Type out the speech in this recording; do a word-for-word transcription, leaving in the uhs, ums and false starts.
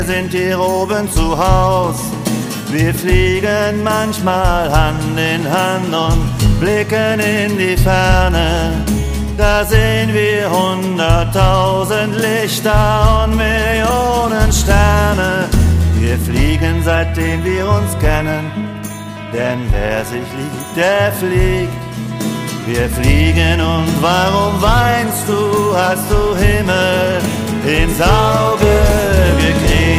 sind hier oben zu Haus. Wir fliegen manchmal Hand in Hand und blicken in die Ferne. Da sehen wir hunderttausend Lichter und Millionen Sterne. Wir fliegen, seitdem wir uns kennen, denn wer sich liebt, der fliegt. Wir fliegen und warum weinst du, hast du Himmel ins Auge gekriegt?